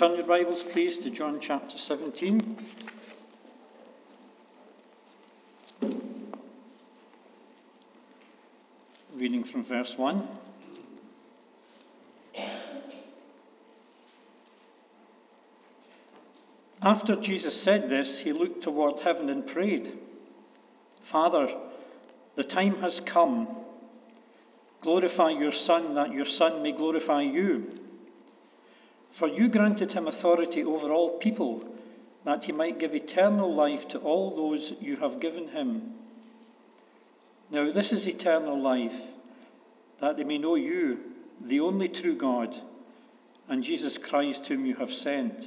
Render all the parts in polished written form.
turn your Bibles, please, to John chapter 17. Reading from verse 1. After Jesus said this, he looked toward heaven and prayed, "Father, the time has come. Glorify your Son, that your Son may glorify you. For you granted him authority over all people, that he might give eternal life to all those you have given him. Now this is eternal life, that they may know you, the only true God, and Jesus Christ whom you have sent.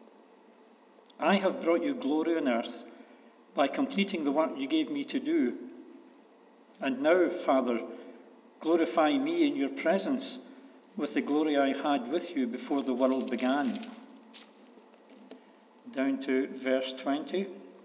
I have brought you glory on earth by completing the work you gave me to do. And now, Father, glorify me in your presence with the glory I had with you before the world began." Down to verse 20.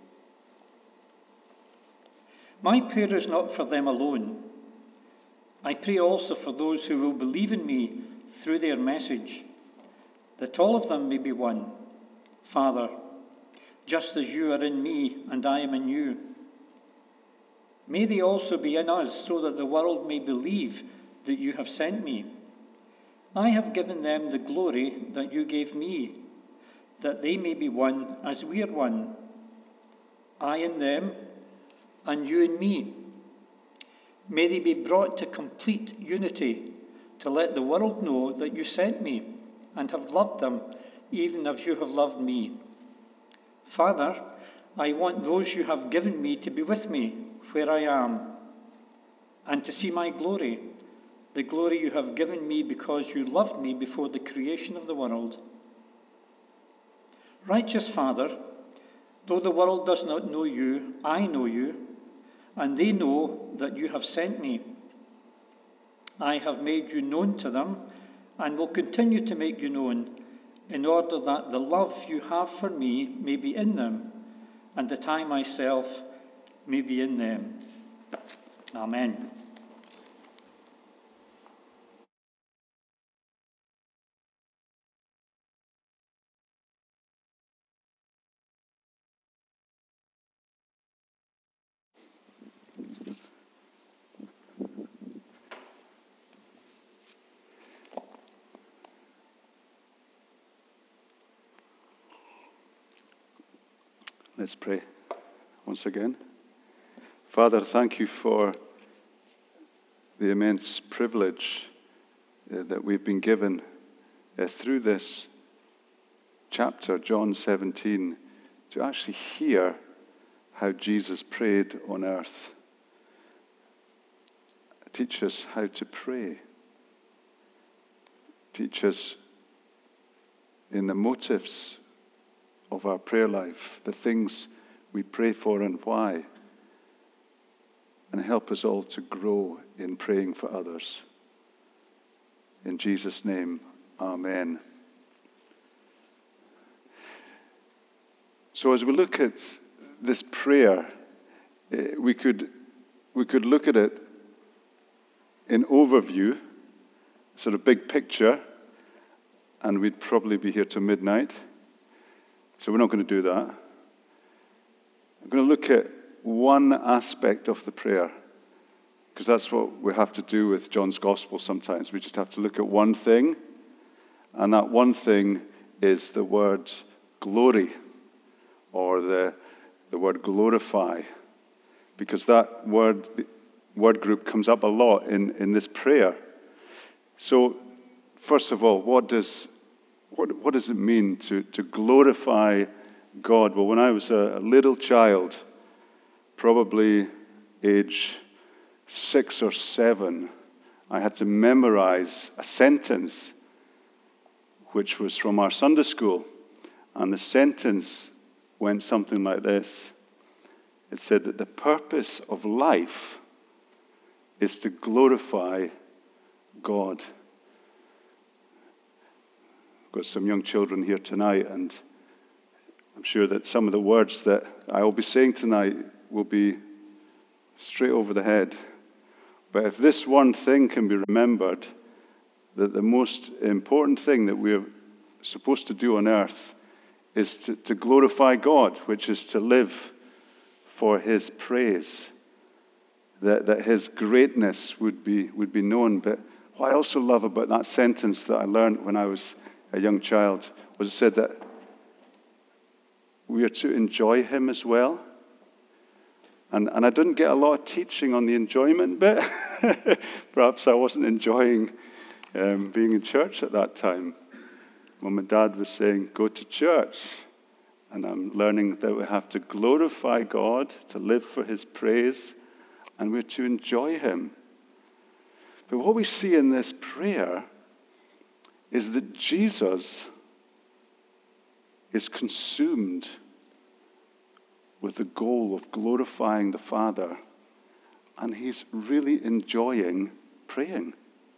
"My prayer is not for them alone. I pray also for those who will believe in me through their message, that all of them may be one. Father, just as you are in me and I am in you, may they also be in us, so that the world may believe that you have sent me. I have given them the glory that you gave me, that they may be one as we are one. I in them, and you in me. May they be brought to complete unity, to let the world know that you sent me, and have loved them, even as you have loved me. Father, I want those you have given me to be with me where I am, and to see my glory, the glory you have given me because you loved me before the creation of the world. Righteous Father, though the world does not know you, I know you, and they know that you have sent me. I have made you known to them, and will continue to make you known, in order that the love you have for me may be in them, and that I myself may be in them." Amen. Let's pray once again. Father, thank you for the immense privilege that we've been given through this chapter, John 17, to actually hear how Jesus prayed on earth. Teach us how to pray. Teach us in the motives of our prayer life, the things we pray for and why, and help us all to grow in praying for others. In Jesus' name, amen. So as we look at this prayer, we could look at it in overview, sort of big picture, and we'd probably be here till midnight. So we're not going to do that. I'm going to look at one aspect of the prayer, because that's what we have to do with John's Gospel sometimes. We just have to look at one thing, and that one thing is the word glory, or the word glorify, because that word group comes up a lot in this prayer. So, first of all, what does it mean to glorify God? Well, when I was a little child, probably age 6 or 7, I had to memorize a sentence which was from our Sunday school. And the sentence went something like this. It said that the purpose of life is to glorify God. Got some young children here tonight, and I'm sure that some of the words that I will be saying tonight will be straight over the head. But if this one thing can be remembered, that the most important thing that we're supposed to do on earth is to glorify God, which is to live for his praise, that his greatness would be known. But what I also love about that sentence that I learned when I was a young child was it said that we are to enjoy him as well. And I didn't get a lot of teaching on the enjoyment bit. Perhaps I wasn't enjoying being in church at that time. Mum and Dad was saying, go to church. And I'm learning that we have to glorify God, to live for his praise, and we're to enjoy him. But what we see in this prayer is that Jesus is consumed with the goal of glorifying the Father, and he's really enjoying praying.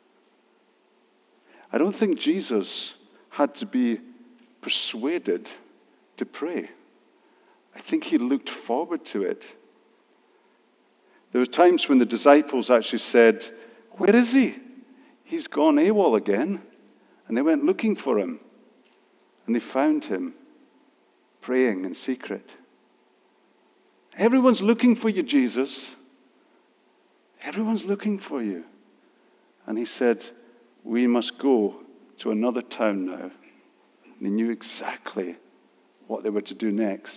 I don't think Jesus had to be persuaded to pray. I think he looked forward to it. There were times when the disciples actually said, "Where is he? He's gone AWOL again." And they went looking for him, and they found him praying in secret. Everyone's looking for you, Jesus. Everyone's looking for you. And he said, we must go to another town now. And he knew exactly what they were to do next.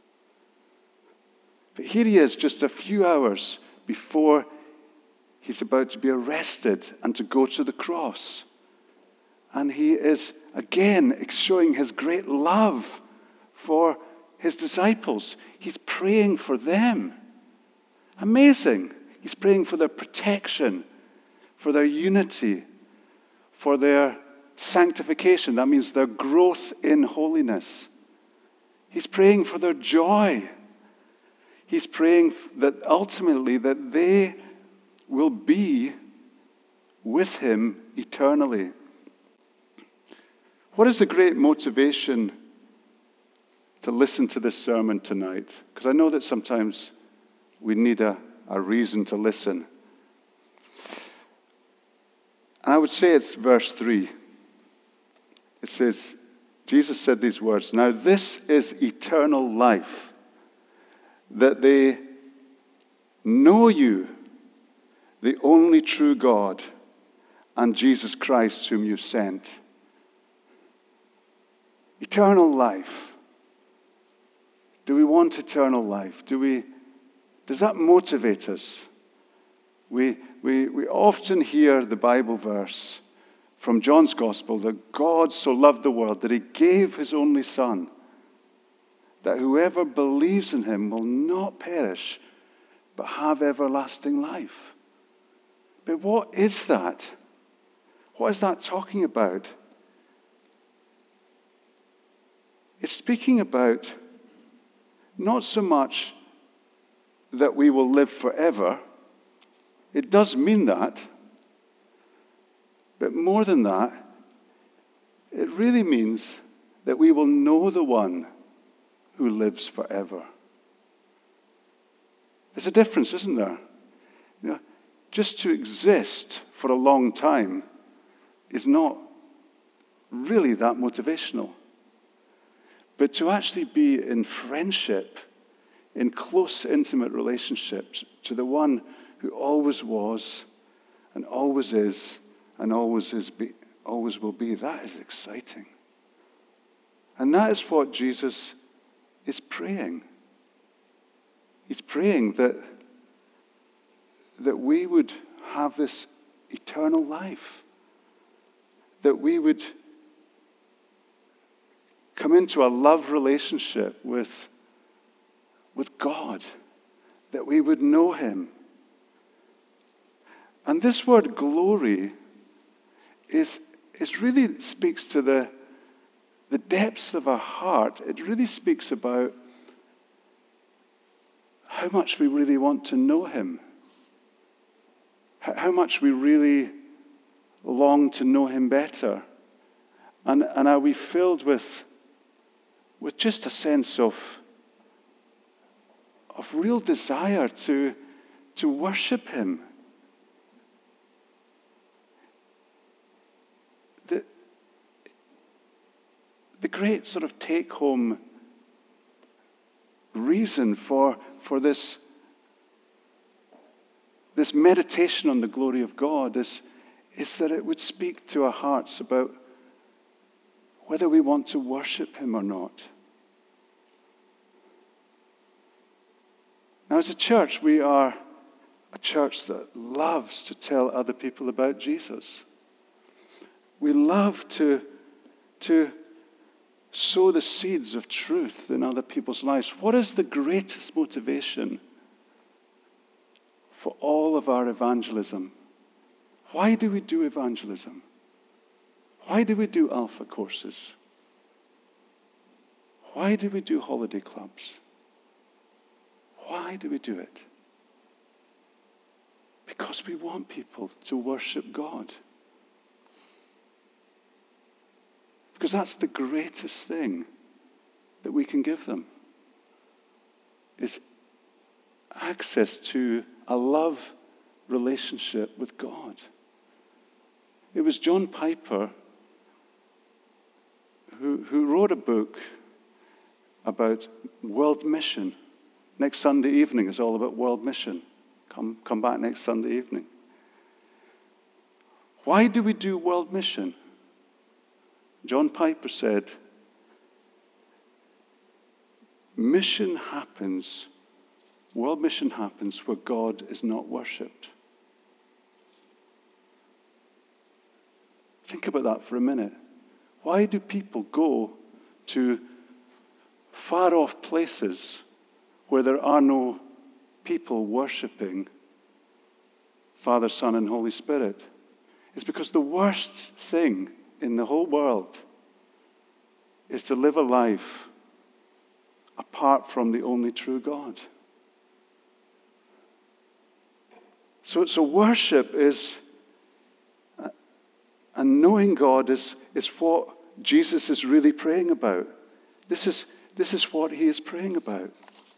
But here he is, just a few hours before he's about to be arrested and to go to the cross. And he is again showing his great love for his disciples. He's praying for them. Amazing. He's praying for their protection, for their unity, for their sanctification. That means their growth in holiness. He's praying for their joy. He's praying that ultimately that they will be with him eternally. What is the great motivation to listen to this sermon tonight? Because I know that sometimes we need a reason to listen. And I would say it's verse 3. It says, Jesus said these words, "Now this is eternal life, that they know you, the only true God, and Jesus Christ whom you sent." Eternal life. Do we want eternal life? Does that motivate us? We often hear the Bible verse from John's Gospel that God so loved the world that he gave his only Son, that whoever believes in him will not perish, but have everlasting life. But what is that? What is that talking about? It's speaking about not so much that we will live forever. It does mean that. But more than that, it really means that we will know the one who lives forever. There's a difference, isn't there? You know, just to exist for a long time is not really that motivational. But to actually be in friendship, in close, intimate relationships to the one who always was and always is and always will be, that is exciting. And that is what Jesus is praying. He's praying that we would have this eternal life, that we would come into a love relationship with God, that we would know him. And this word glory is really speaks to the depths of our heart. It really speaks about how much we really want to know him, how much we really long to know him better. And are we filled with just a sense of real desire to worship him? the great sort of take-home reason for this meditation on the glory of God is that it would speak to our hearts about whether we want to worship him or not. Now, as a church, we are a church that loves to tell other people about Jesus. We love to sow the seeds of truth in other people's lives. What is the greatest motivation for all of our evangelism? Why do we do evangelism? Why do we do Alpha courses? Why do we do holiday clubs? Why do we do it? Because we want people to worship God. Because that's the greatest thing that we can give them, is access to a love relationship with God. It was John Piper who wrote a book about world mission. Next Sunday evening is all about world mission. Come back next Sunday evening. Why do we do world mission? John Piper said, world mission happens where God is not worshipped. Think about that for a minute. Why do people go to far off places where there are no people worshipping Father, Son, and Holy Spirit? It's because the worst thing in the whole world is to live a life apart from the only true God. So worship is, and knowing God is what Jesus is really praying about. This is what he is praying about.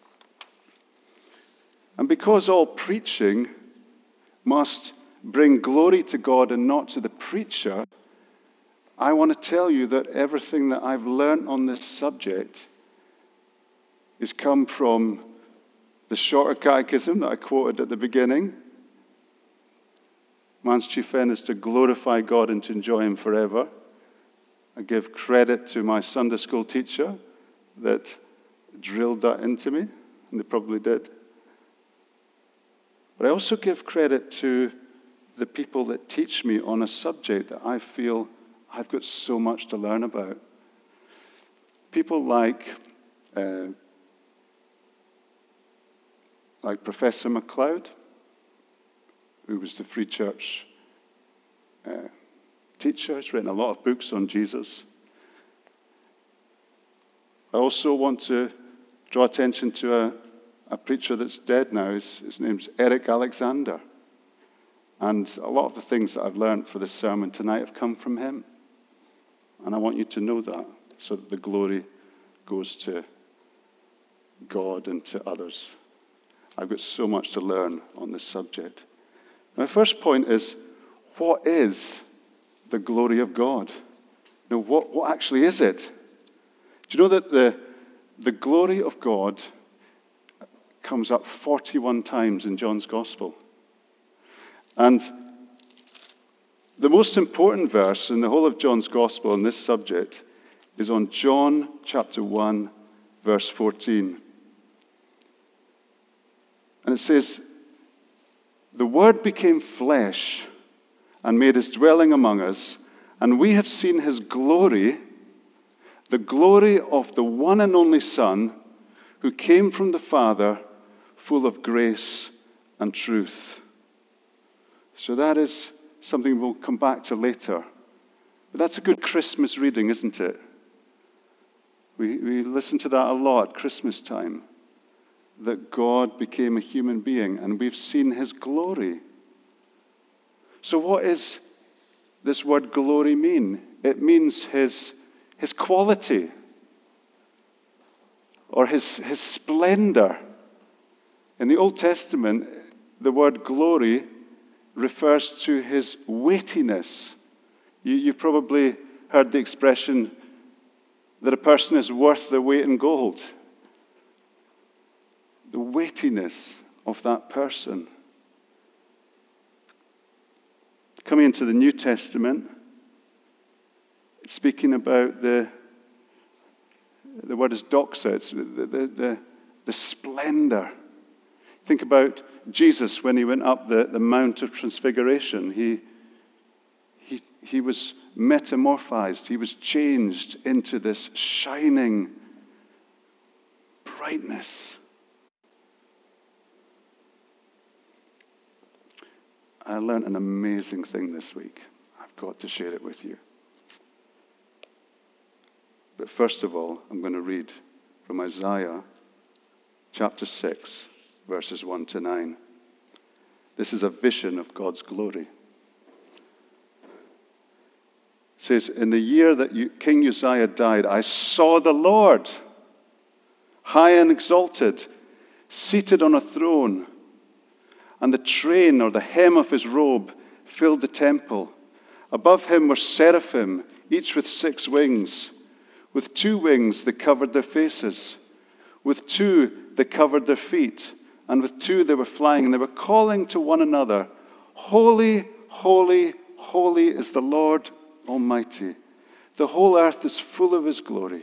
And because all preaching must bring glory to God and not to the preacher, I want to tell you that everything that I've learned on this subject has come from the Shorter Catechism that I quoted at the beginning. Man's chief end is to glorify God and to enjoy him forever. I give credit to my Sunday school teacher that drilled that into me, and they probably did. But I also give credit to the people that teach me on a subject that I feel I've got so much to learn about. People like Professor MacLeod, who was the Free Church teacher. He's written a lot of books on Jesus. I also want to draw attention to a preacher that's dead now. His name's Eric Alexander. And a lot of the things that I've learned for this sermon tonight have come from him. And I want you to know that, so that the glory goes to God and to others. I've got so much to learn on this subject. My first point is, what is the glory of God? Now, what actually is it? Do you know that the glory of God comes up 41 times in John's Gospel? And the most important verse in the whole of John's Gospel on this subject is on John chapter 1, verse 14. And it says, "The Word became flesh and made his dwelling among us, and we have seen his glory, the glory of the one and only Son, who came from the Father, full of grace and truth." So that is something we'll come back to later. But that's a good Christmas reading, isn't it? We listen to that a lot at Christmas time, that God became a human being and we've seen his glory. So what does this word glory mean? It means his quality, or his splendor. In the Old Testament, the word glory refers to his weightiness. You probably heard the expression, that a person is worth their weight in gold. The weightiness of that person. Coming into the New Testament, it's speaking about the word is doxa, it's the splendor. Think about Jesus when he went up the Mount of Transfiguration. He was metamorphized. He was changed into this shining brightness. I learned an amazing thing this week. I've got to share it with you. But first of all, I'm going to read from Isaiah chapter 6, verses 1 to 9. This is a vision of God's glory. It says, in the year that King Uzziah died, I saw the Lord, high and exalted, seated on a throne, and the train or the hem of his robe filled the temple. Above him were seraphim, each with 6 wings. With 2 wings they covered their faces. With 2 they covered their feet. And with 2 they were flying, and they were calling to one another, Holy, holy, holy is the Lord Almighty. The whole earth is full of his glory.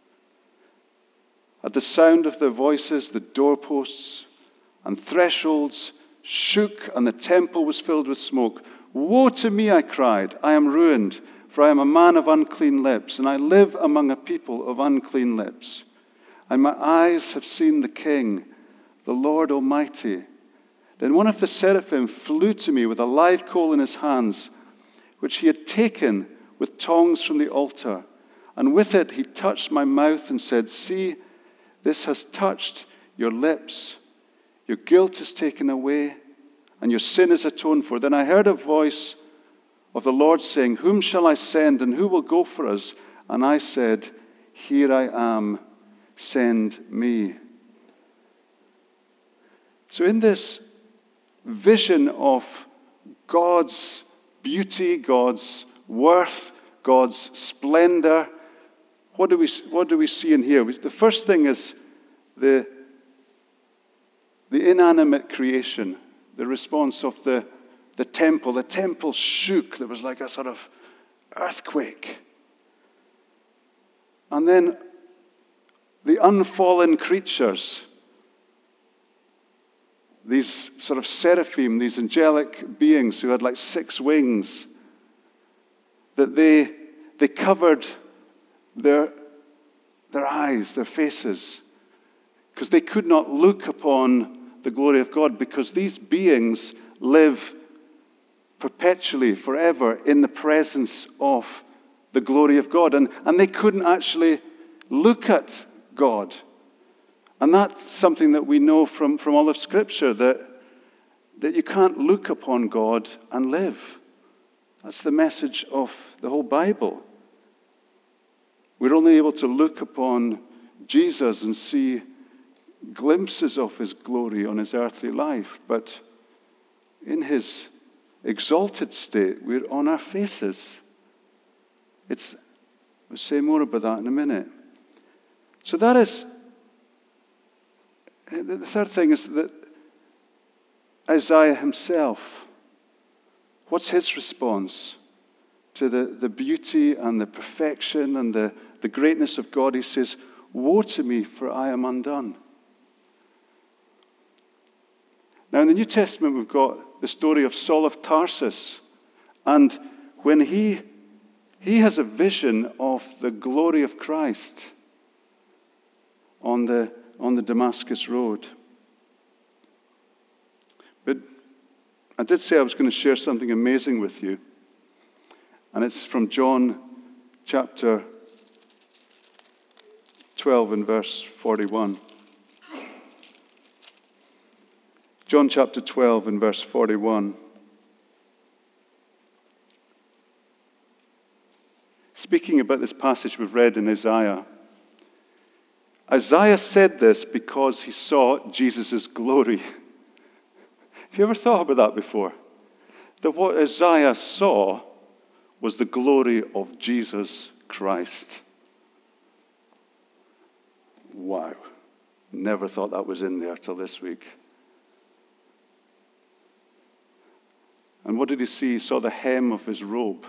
At the sound of their voices, the doorposts and thresholds shook, and the temple was filled with smoke. Woe to me, I cried. I am ruined, for I am a man of unclean lips, and I live among a people of unclean lips. And my eyes have seen the King, the Lord Almighty. Then one of the seraphim flew to me with a live coal in his hands, which he had taken with tongs from the altar. And with it he touched my mouth and said, See, this has touched your lips. Your guilt is taken away, and your sin is atoned for. Then I heard a voice of the Lord saying, Whom shall I send, and who will go for us? And I said, Here I am, send me. So in this vision of God's beauty, God's worth, God's splendor, what do we see in here? The first thing is the inanimate creation, the response of the temple. The temple shook. There was like a sort of earthquake. And then the unfallen creatures, these sort of seraphim, these angelic beings who had like 6 wings, that they covered their eyes, their faces, because they could not look upon the glory of God, because these beings live perpetually, forever, in the presence of the glory of God. And they couldn't actually look at God. And that's something that we know from all of Scripture, that you can't look upon God and live. That's the message of the whole Bible. We're only able to look upon Jesus and see glimpses of his glory on his earthly life, but in his exalted state, we're on our faces. We'll say more about that in a minute. So that is, the third thing is that Isaiah himself, what's his response to the beauty and the perfection and the greatness of God? He says, Woe to me, for I am undone. Now, in the New Testament, we've got the story of Saul of Tarsus. And when he has a vision of the glory of Christ on the Damascus road. But I did say I was going to share something amazing with you. And it's from John chapter 12 and verse 41. John chapter 12 and verse 41. Speaking about this passage we've read in Isaiah. Isaiah said this because he saw Jesus' glory. Have you ever thought about that before? That what Isaiah saw was the glory of Jesus Christ. wow, never thought that was in there till this week. And what did he see? He saw the hem of his robe.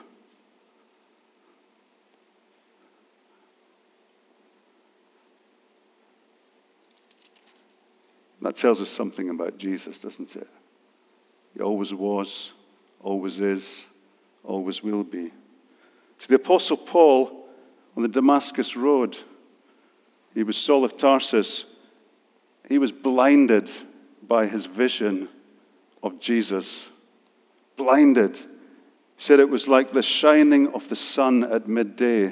That tells us something about Jesus, doesn't it? He always was, always is, always will be. To the Apostle Paul on the Damascus Road, he was Saul of Tarsus. He was blinded by his vision of Jesus. Blinded. He said it was like the shining of the sun at midday.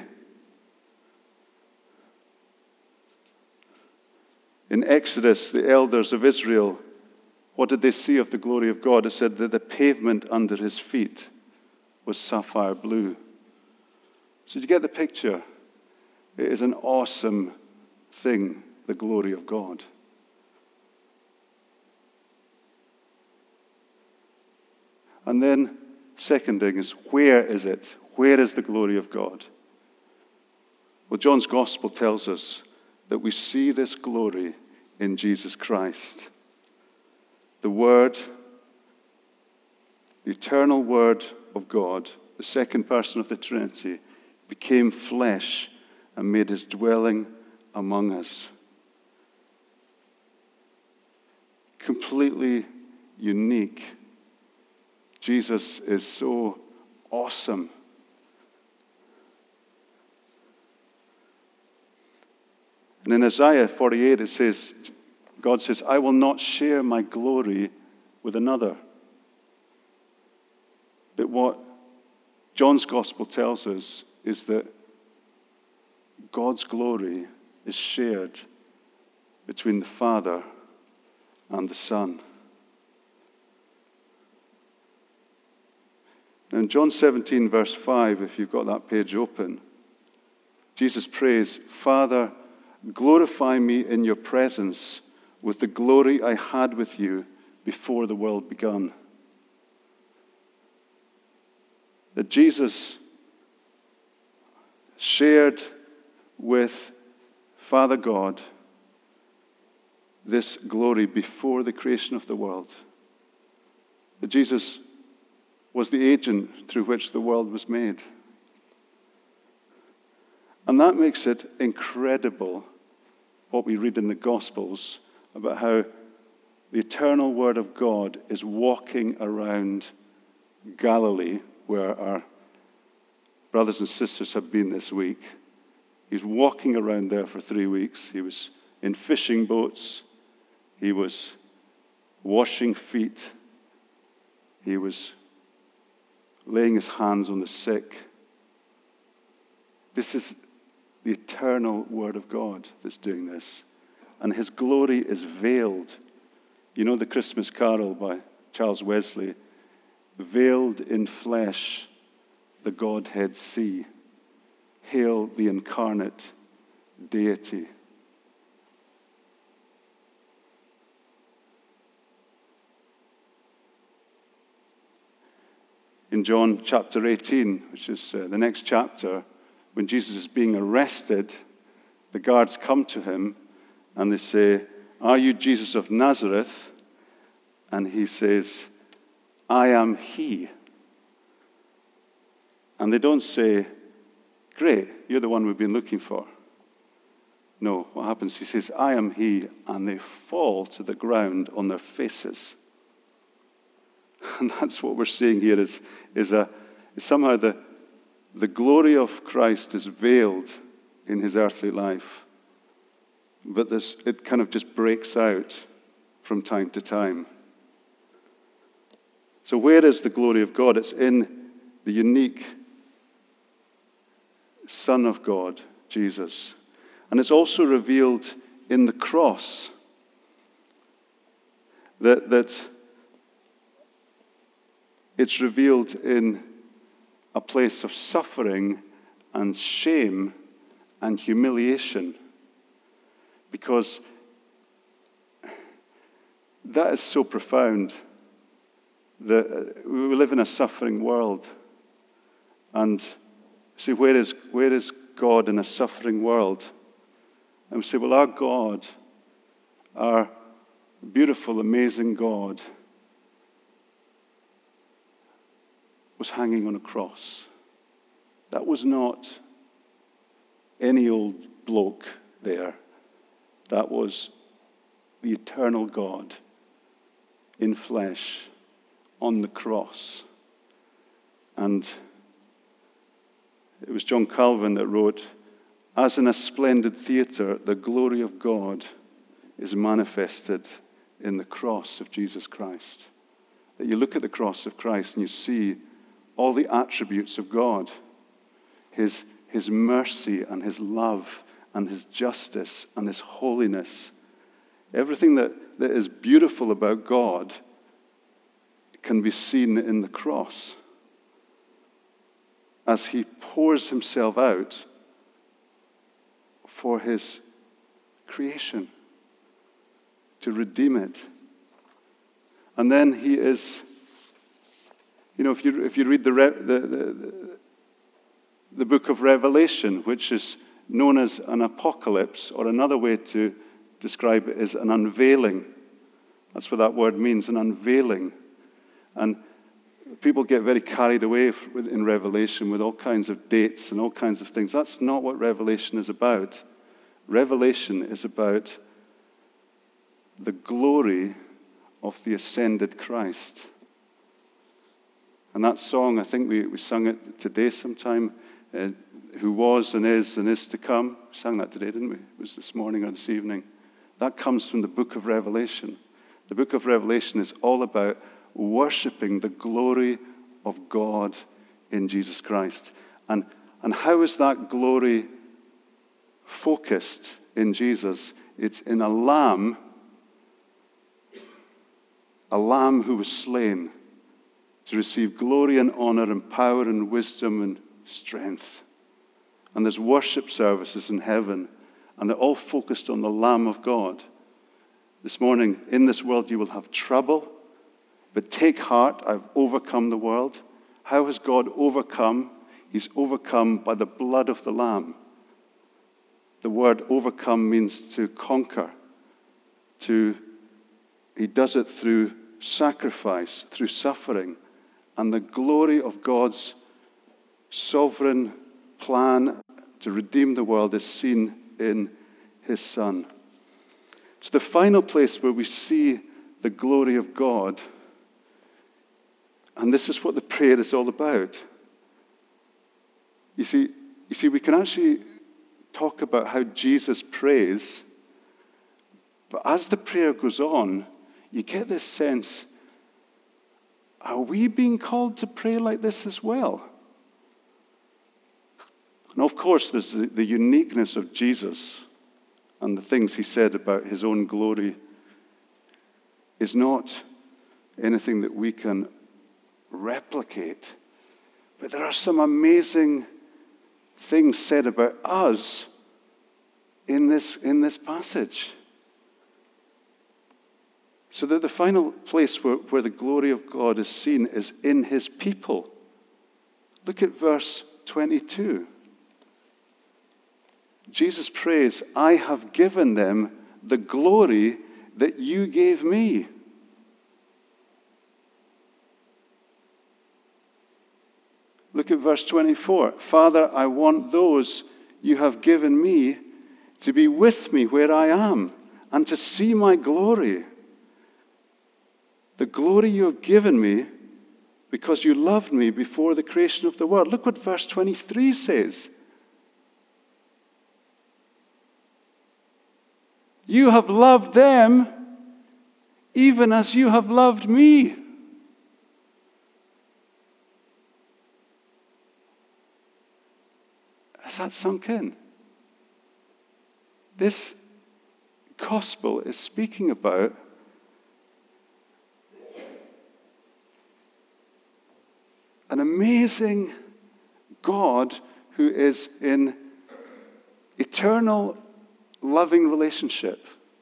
In Exodus, the elders of Israel, what did they see of the glory of God? It said that the pavement under his feet was sapphire blue. So did you get the picture? It is an awesome thing, the glory of God. And then, second thing is, where is it? Where is the glory of God? Well, John's Gospel tells us that we see this glory in Jesus Christ. The Word, the eternal Word of God, the second person of the Trinity, became flesh and made his dwelling among us. Completely unique. Jesus is so awesome. And in Isaiah 48 it says, God says, I will not share my glory with another. But what John's Gospel tells us is that God's glory is shared between the Father and the Son. Now in John 17, verse 5, if you've got that page open, Jesus prays, Father, glorify me in your presence with the glory I had with you before the world began. That Jesus shared with Father God this glory before the creation of the world. That Jesus was the agent through which the world was made. And that makes it incredible what we read in the Gospels about how the eternal Word of God is walking around Galilee, where our brothers and sisters have been this week. He's walking around there for 3 weeks. He was in fishing boats. He was washing feet. He was laying his hands on the sick. This is the eternal Word of God that's doing this. And his glory is veiled. You know the Christmas carol by Charles Wesley, veiled in flesh, the Godhead see. Hail the incarnate deity. In John chapter 18, which is the next chapter, when Jesus is being arrested, the guards come to him and they say, are you Jesus of Nazareth? And he says, I am he. And they don't say, great, you're the one we've been looking for. No, what happens? He says, I am he, and they fall to the ground on their faces. And that's what we're seeing here is somehow the glory of Christ is veiled in his earthly life. But it kind of just breaks out from time to time. So where is the glory of God? It's in the unique Son of God, Jesus. And it's also revealed in the cross. That it's revealed in a place of suffering and shame and humiliation. Because that is so profound. That we live in a suffering world. And see, where is God in a suffering world? And we say, well, our God, our beautiful, amazing God, was hanging on a cross. That was not any old bloke there. That was the eternal God in flesh on the cross. And it was John Calvin that wrote, "As in a splendid theatre, the glory of God is manifested in the cross of Jesus Christ." That you look at the cross of Christ and you see all the attributes of God, His mercy and His love and His justice and His holiness. Everything that is beautiful about God can be seen in the cross as He pours Himself out for His creation, to redeem it. And then He is, if you read the book of Revelation, which is known as an apocalypse, or another way to describe it is an unveiling. That's what that word means, an unveiling. And people get very carried away in Revelation with all kinds of dates and all kinds of things. That's not what Revelation is about. Revelation is about the glory of the ascended Christ. And that song, I think we sung it today sometime, who was and is to come. We sang that today, didn't we? It was this morning or this evening. That comes from the book of Revelation. The book of Revelation is all about worshiping the glory of God in Jesus Christ. And how is that glory focused in Jesus? It's in a lamb who was slain to receive glory and honor and power and wisdom and strength. And there's worship services in heaven, and they're all focused on the Lamb of God. This morning, in this world you will have trouble, but take heart, I've overcome the world. How has God overcome? He's overcome by the blood of the Lamb. The word overcome means to conquer. He does it through sacrifice, through suffering. And the glory of God's sovereign plan to redeem the world is seen in His Son. So the final place where we see the glory of God, and this is what the prayer is all about. You see, we can actually talk about how Jesus prays, but as the prayer goes on, you get this sense, are we being called to pray like this as well? And of course, there's the uniqueness of Jesus and the things He said about His own glory is not anything that we can replicate. But there are some amazing things said about us in this passage. So that the final place where the glory of God is seen is in His people. Look at verse 22. Jesus prays, "I have given them the glory that you gave me." Look at verse 24. "Father, I want those you have given me to be with me where I am and to see my glory. The glory you have given me because you loved me before the creation of the world." Look what verse 23 says. "You have loved them even as you have loved me." Has that sunk in? This gospel is speaking about an amazing God who is in eternal loving relationship.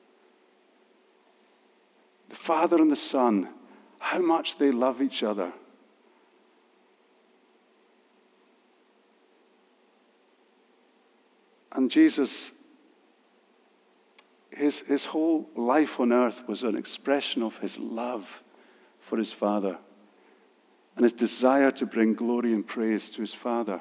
The Father and the Son, how much they love each other. And Jesus his whole life on earth was an expression of his love for his Father and his desire to bring glory and praise to his Father.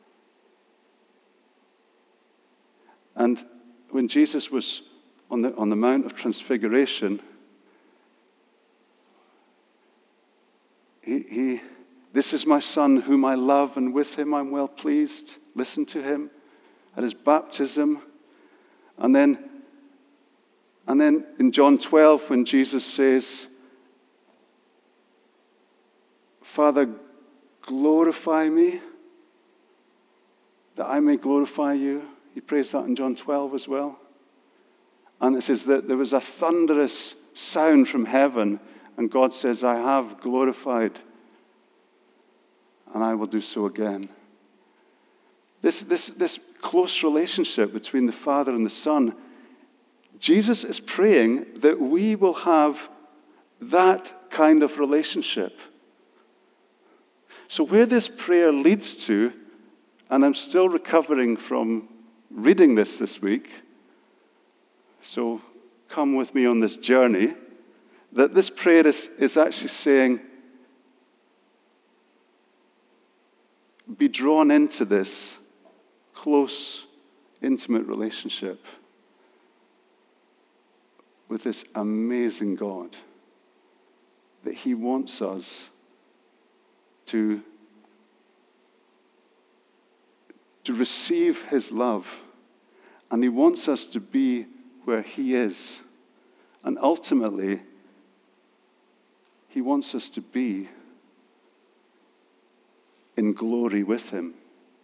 And when Jesus was on the Mount of Transfiguration, this is my Son whom I love, and with him I'm well pleased. Listen to him. At his baptism. And then in John 12, when Jesus says, Father, glorify me, that I may glorify you. He prays that in John 12 as well. And it says that there was a thunderous sound from heaven, and God says, I have glorified, and I will do so again. This close relationship between the Father and the Son, Jesus is praying that we will have that kind of relationship. So where this prayer leads to, and I'm still recovering from reading this week, so come with me on this journey, that this prayer is actually saying, be drawn into this close, intimate relationship with this amazing God, that he wants us to receive his love, and he wants us to be where he is, and ultimately he wants us to be in glory with him.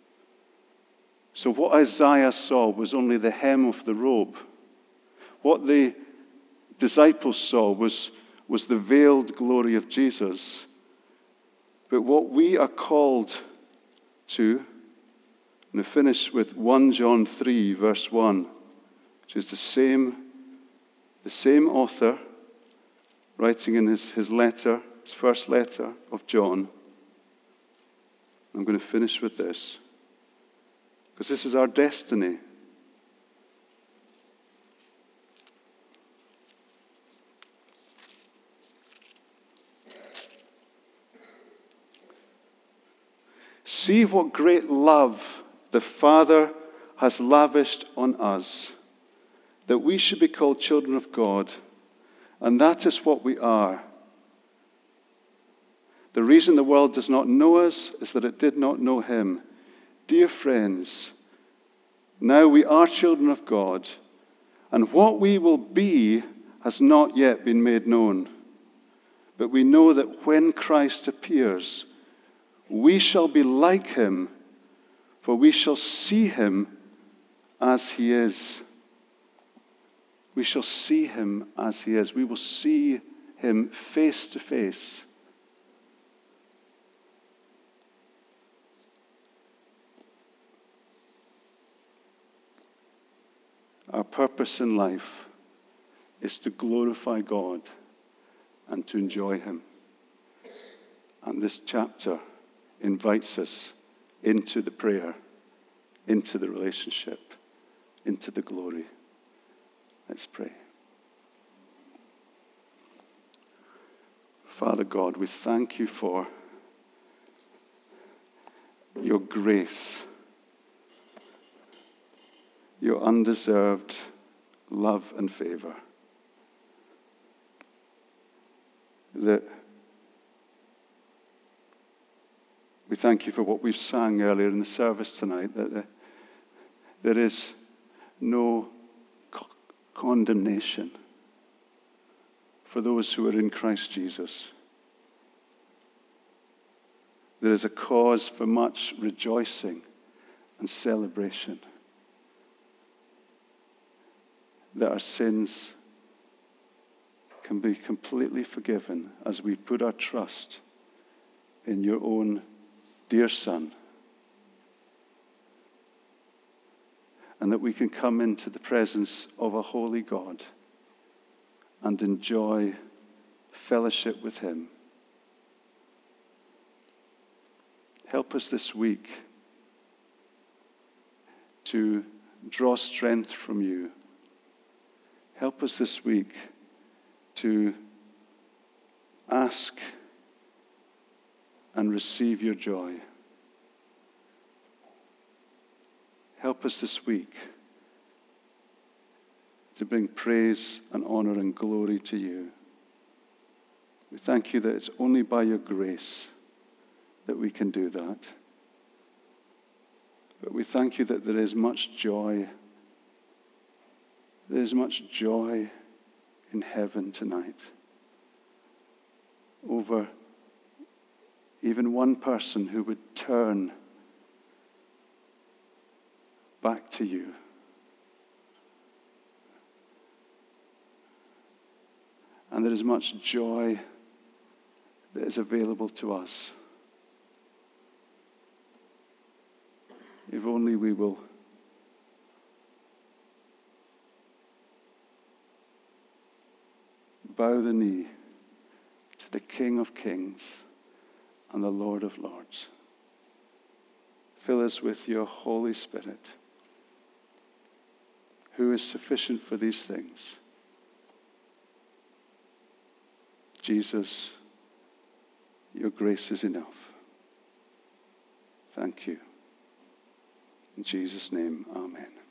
So what Isaiah saw was only the hem of the robe. What the disciples saw was the veiled glory of Jesus. But what we are called to, and I finish with 1 John 3, verse 1, which is the same author writing in his letter, his first letter of John. I'm going to finish with this, because this is our destiny. See what great love the Father has lavished on us, that we should be called children of God, and that is what we are. The reason the world does not know us is that it did not know him. Dear friends, now we are children of God, and what we will be has not yet been made known. But we know that when Christ appears, we shall be like him, for we shall see him as he is. We shall see him as he is. We will see him face to face. Our purpose in life is to glorify God and to enjoy him. And this chapter invites us into the prayer, into the relationship, into the glory. Let's pray. Father God, we thank you for your grace, your undeserved love and favor. That we thank you for what we've sang earlier in the service tonight, that there is no condemnation for those who are in Christ Jesus. There is a cause for much rejoicing and celebration, that our sins can be completely forgiven as we put our trust in your own dear Son, and that we can come into the presence of a holy God and enjoy fellowship with him. Help us this week to draw strength from you. Help us this week to ask and receive your joy. Help us this week to bring praise and honor and glory to you. We thank you that it's only by your grace that we can do that. But we thank you that there is much joy. There is much joy in heaven tonight over even one person who would turn back to you. And there is much joy that is available to us. If only we will bow the knee to the King of Kings and the Lord of Lords. Fill us with your Holy Spirit, who is sufficient for these things. Jesus, your grace is enough. Thank you. In Jesus' name, amen.